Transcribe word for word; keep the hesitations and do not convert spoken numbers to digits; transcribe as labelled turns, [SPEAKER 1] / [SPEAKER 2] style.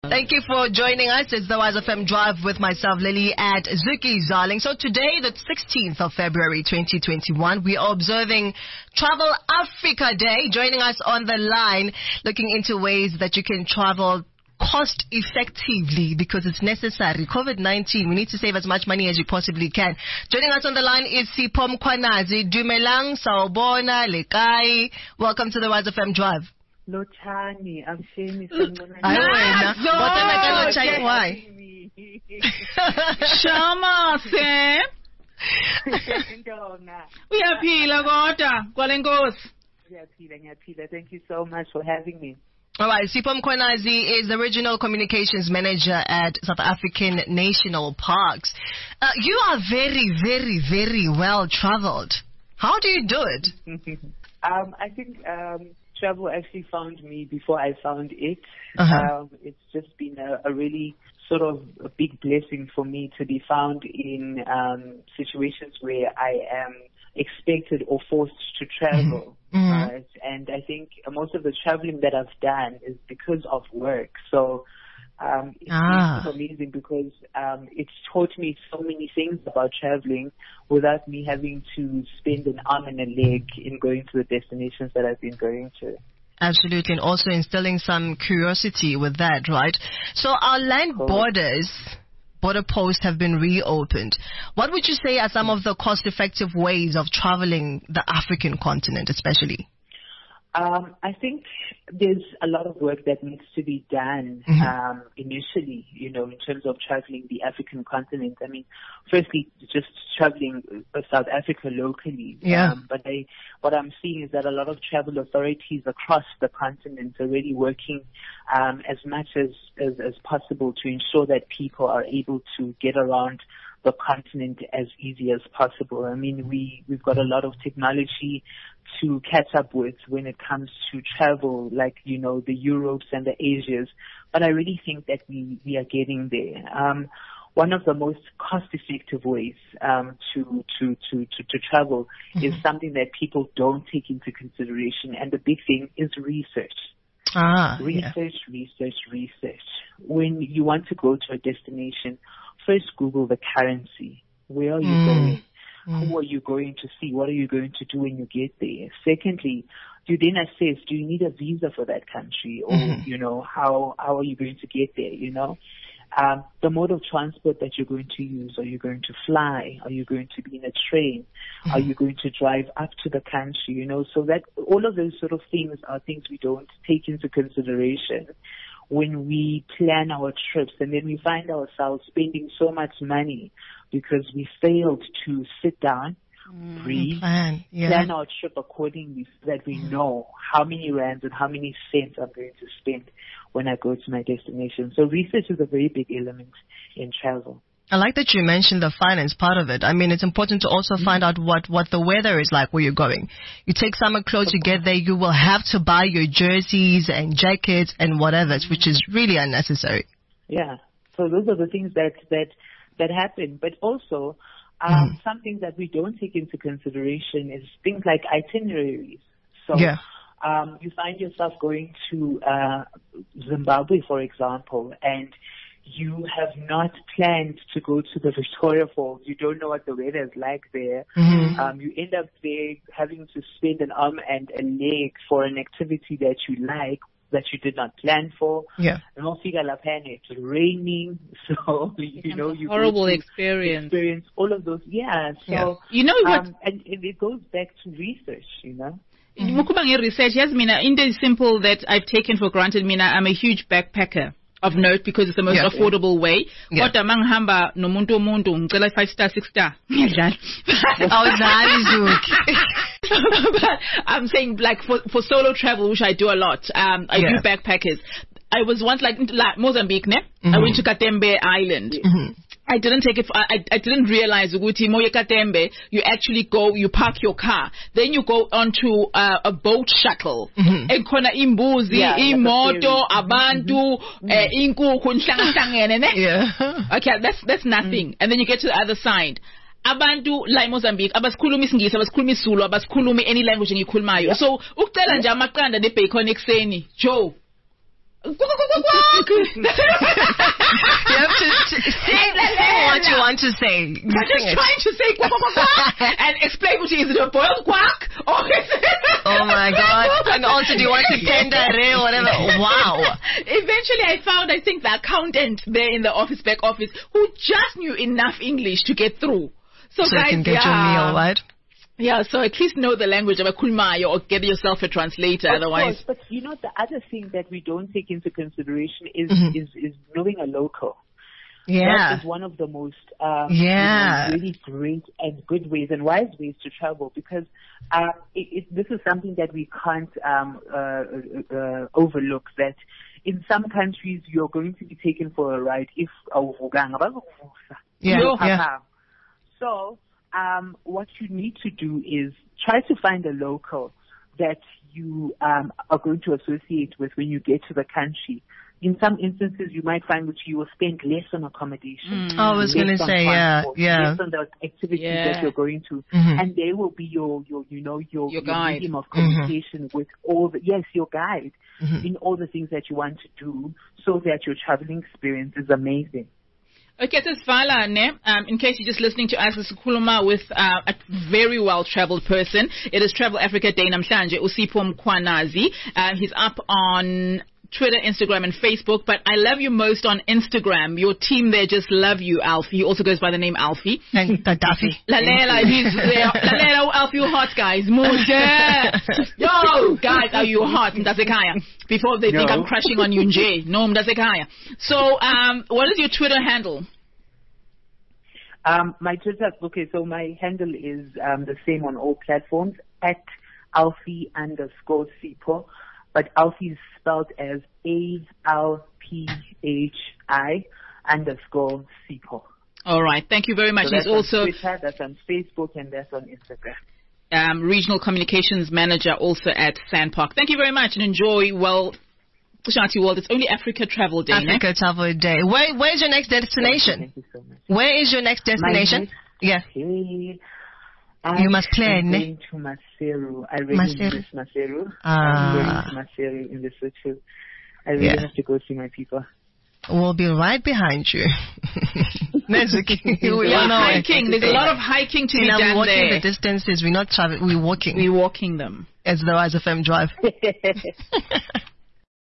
[SPEAKER 1] Thank you for joining us. It's the Wise F M Drive with myself, Lily, and Zuki Zarling. So today, the sixteenth of February, twenty twenty-one, we are observing Travel Africa Day. Joining us on the line, looking into ways that you can travel cost effectively because it's necessary. COVID nineteen, we need to save as much money as you possibly can. Joining us on the line is Sipho Mkhwanazi. Dumelang, sawubona, lekai. Welcome to the Wise F M Drive.
[SPEAKER 2] Lochani, I'm saying
[SPEAKER 1] why?
[SPEAKER 3] Shama se. Uyaphila kodwa kwalenkosi.
[SPEAKER 2] Uyaphila ngiyaphila. Thank you so much for having me.
[SPEAKER 1] All right, Sipho Mkhwanazi is the Regional Communications Manager at South African National Parks. Uh, you are very, very, very well traveled. How do you do it?
[SPEAKER 2] um, I think um, travel actually found me before I found it.
[SPEAKER 1] Uh-huh.
[SPEAKER 2] Um, it's just been a, a really sort of a big blessing for me to be found in um, situations where I am expected or forced to travel.
[SPEAKER 1] Mm-hmm.
[SPEAKER 2] Right? And I think most of the traveling that I've done is because of work. So um, it's
[SPEAKER 1] ah.
[SPEAKER 2] been amazing because um, it's taught me so many things about traveling without me having to spend an arm and a leg in going to the destinations that I've been going to.
[SPEAKER 1] Absolutely, and also instilling some curiosity with that, right? So our land
[SPEAKER 2] Cool.
[SPEAKER 1] borders, border posts have been reopened. What would you say are some of the cost-effective ways of traveling the African continent, especially?
[SPEAKER 2] Um, I think there's a lot of work that needs to be done
[SPEAKER 1] Mm-hmm.
[SPEAKER 2] um, initially, you know, in terms of traveling the African continent. I mean, firstly, just traveling uh, South Africa locally.
[SPEAKER 1] Yeah.
[SPEAKER 2] Um, but I, what I'm seeing is that a lot of travel authorities across the continent are really working um, as much as, as, as possible to ensure that people are able to get around the continent as easy as possible. I mean, we, we've got a lot of technology to catch up with when it comes to travel, like, you know, the Europes and the Asias. But I really think that we, we are getting there. Um, one of the most cost-effective ways um, to, to, to, to, to travel mm-hmm. is something that people don't take into consideration. And the big thing is research.
[SPEAKER 1] Ah,
[SPEAKER 2] research,
[SPEAKER 1] yeah.
[SPEAKER 2] research, research. When you want to go to a destination, first Google the currency. Where are you
[SPEAKER 1] mm.
[SPEAKER 2] going?
[SPEAKER 1] Mm.
[SPEAKER 2] Who are you going to see? What are you going to do when you get there? Secondly, you then assess, do you need a visa for that country? Or,
[SPEAKER 1] mm-hmm.
[SPEAKER 2] you know, how, how are you going to get there, you know? Um, the mode of transport that you're going to use. Are you going to fly? Are you going to be in a train? Mm-hmm. Are you going to drive up to the country? You know, so that all of those sort of things are things we don't take into consideration when we plan our trips, and then we find ourselves spending so much money because we failed to sit down,
[SPEAKER 1] mm,
[SPEAKER 2] breathe,
[SPEAKER 1] plan, yeah.
[SPEAKER 2] plan our trip accordingly so that we know how many rands and how many cents I'm going to spend when I go to my destination. So research is a very big element in travel.
[SPEAKER 1] I like that you mentioned the finance part of it. I mean, it's important to also mm-hmm. find out what, what the weather is like where you're going. You take summer clothes, you get there, you will have to buy your jerseys and jackets and whatever, which is really unnecessary.
[SPEAKER 2] Yeah. So those are the things that, that, that happen. But also, um, mm-hmm. something that we don't take into consideration is things like itineraries. So,
[SPEAKER 1] yeah.
[SPEAKER 2] um, you find yourself going to, uh, Zimbabwe, for example, and you have not planned to go to the Victoria Falls. You don't know what the weather is like there.
[SPEAKER 1] Mm-hmm.
[SPEAKER 2] Um, you end up there having to spend an arm and a leg for an activity that you like, that you did not plan for.
[SPEAKER 1] Yeah.
[SPEAKER 2] And it's raining, so you know you
[SPEAKER 3] horrible experience.
[SPEAKER 2] Experience all of those. Yeah. So
[SPEAKER 3] yeah. You know what?
[SPEAKER 2] Um, and, and it goes back to research. You know.
[SPEAKER 3] Mm-hmm. Research. Yes, Mina. In the simple that I've taken for granted, Mina, I'm a huge backpacker. Of note, because it's the most
[SPEAKER 1] yeah.
[SPEAKER 3] affordable way.
[SPEAKER 1] Yeah.
[SPEAKER 3] Kodwa mangihamba nomuntu omuntu ngicela five star six star ngiyadlala. But I'm saying like for for solo travel, which I do a lot. Um, I yeah. do backpackers. I was once like, like Mozambique, ne? Mm-hmm. I went to Katembe Island. Mm-hmm. I didn't take it. For, I I didn't realize Uguti Moye Katembe. You actually go. You park your car. Then you go onto uh, a boat shuttle. Ekhona imbuzi, imoto, abantu, inkukhu nhlanga hlangene ne.
[SPEAKER 1] Yeah.
[SPEAKER 3] Okay, that's that's nothing. And then you get to the other side. Abantu la eMozambique abasikhuluma isingisi, abasikhuluma isiZulu, abasikhuluma any language engiyikhulumayo. So ukucela nje amaqanda nebacon ekseni, Joe. Quack, quack, quack, quack.
[SPEAKER 1] You have to, to say, say what you want to say. You
[SPEAKER 3] I'm just
[SPEAKER 1] it.
[SPEAKER 3] trying to say quack, quack, quack, quack, and explain what it is. Is it a boiled quack? Or is it...
[SPEAKER 1] Oh my God. And also, do you want to tender or whatever? Wow.
[SPEAKER 3] Eventually, I found, I think, the accountant there in the office, back office, who just knew enough English to get through. So,
[SPEAKER 1] so
[SPEAKER 3] guys,
[SPEAKER 1] you can get
[SPEAKER 3] yeah.
[SPEAKER 1] your meal, right?
[SPEAKER 3] Yeah, so at least know the language of a kulmayo or get yourself a translator.
[SPEAKER 2] Of
[SPEAKER 3] Otherwise,
[SPEAKER 2] course, but you know the other thing that we don't take into consideration is
[SPEAKER 1] Mm-hmm.
[SPEAKER 2] is, is knowing a local.
[SPEAKER 1] Yeah.
[SPEAKER 2] That is one of the most um,
[SPEAKER 1] Yeah.
[SPEAKER 2] you know, really great and good ways and wise ways to travel, because uh, it, it, this is something that we can't um, uh, uh, overlook. That in some countries you're going to be taken for a ride if
[SPEAKER 1] Yeah, yeah.
[SPEAKER 2] So um, what you need to do is try to find a local that you um, are going to associate with when you get to the country. In some instances, you might find that you will spend less on accommodation.
[SPEAKER 1] Mm. I was going to say, yeah, yeah.
[SPEAKER 2] Less on the activities
[SPEAKER 3] Yeah.
[SPEAKER 2] that you're going to,
[SPEAKER 1] Mm-hmm.
[SPEAKER 2] and they will be your, your, you know, your,
[SPEAKER 3] Your guide.
[SPEAKER 2] medium of communication with all the, yes, your guide
[SPEAKER 1] Mm-hmm.
[SPEAKER 2] in all the things that you want to do, so that your traveling experience is amazing.
[SPEAKER 3] okay, so Svala, ne? Um, in case you're just listening to us, this is Kuluma with uh, a very well-traveled person. It is Travel Africa Day namhlanje, Usipho Mkhwanazi. Uh, he's up on Twitter, Instagram, and Facebook, but I love you most on Instagram. Your team there just love you, Alfie. He also goes by the name Alfie.
[SPEAKER 1] And Gaddafi.
[SPEAKER 3] Lalela, he's there. Lalela, Alfie, you hot, guys. Muje. Yo, guys, are you hot? Mdasekaya. Before they think
[SPEAKER 2] No.
[SPEAKER 3] I'm crashing on you, Nje. No, Mdasekaya. So, um, what is your Twitter handle?
[SPEAKER 2] Um, my Twitter, okay, so my handle is um, the same on all platforms, at Alfie underscore Sipho, but Alfie is spelled as A L P H I underscore Sipho.
[SPEAKER 3] All right. Thank you very much.
[SPEAKER 2] So
[SPEAKER 3] He's
[SPEAKER 2] that's
[SPEAKER 3] also
[SPEAKER 2] on Twitter, that's on Facebook, and that's on Instagram.
[SPEAKER 3] um, Regional Communications Manager also at Sandpark. Thank you very much and enjoy, well, Shati World. It's only Africa Travel Day, ne?
[SPEAKER 1] Africa Travel Day. Where, where's your next destination?
[SPEAKER 2] Thank you so much.
[SPEAKER 1] Where is your next destination?
[SPEAKER 2] next-
[SPEAKER 1] Yeah.
[SPEAKER 2] Hey,
[SPEAKER 1] You must plan,
[SPEAKER 2] I'm
[SPEAKER 1] ne?
[SPEAKER 2] going to Maseru. I really
[SPEAKER 1] Maseru.
[SPEAKER 2] miss Maseru.
[SPEAKER 1] Ah.
[SPEAKER 2] I'm going to Maseru in Lesotho. I really
[SPEAKER 1] Yeah.
[SPEAKER 2] have to go see my people.
[SPEAKER 1] We'll be right behind you. Nezuki. We
[SPEAKER 3] Yeah,
[SPEAKER 1] don't know it.
[SPEAKER 3] hiking. There's a lot of hiking to
[SPEAKER 1] You
[SPEAKER 3] be
[SPEAKER 1] know, we're
[SPEAKER 3] done
[SPEAKER 1] walking
[SPEAKER 3] there.
[SPEAKER 1] the distances. We're not traveling. We're walking.
[SPEAKER 3] We're walking them.
[SPEAKER 1] As the Rise F M drive.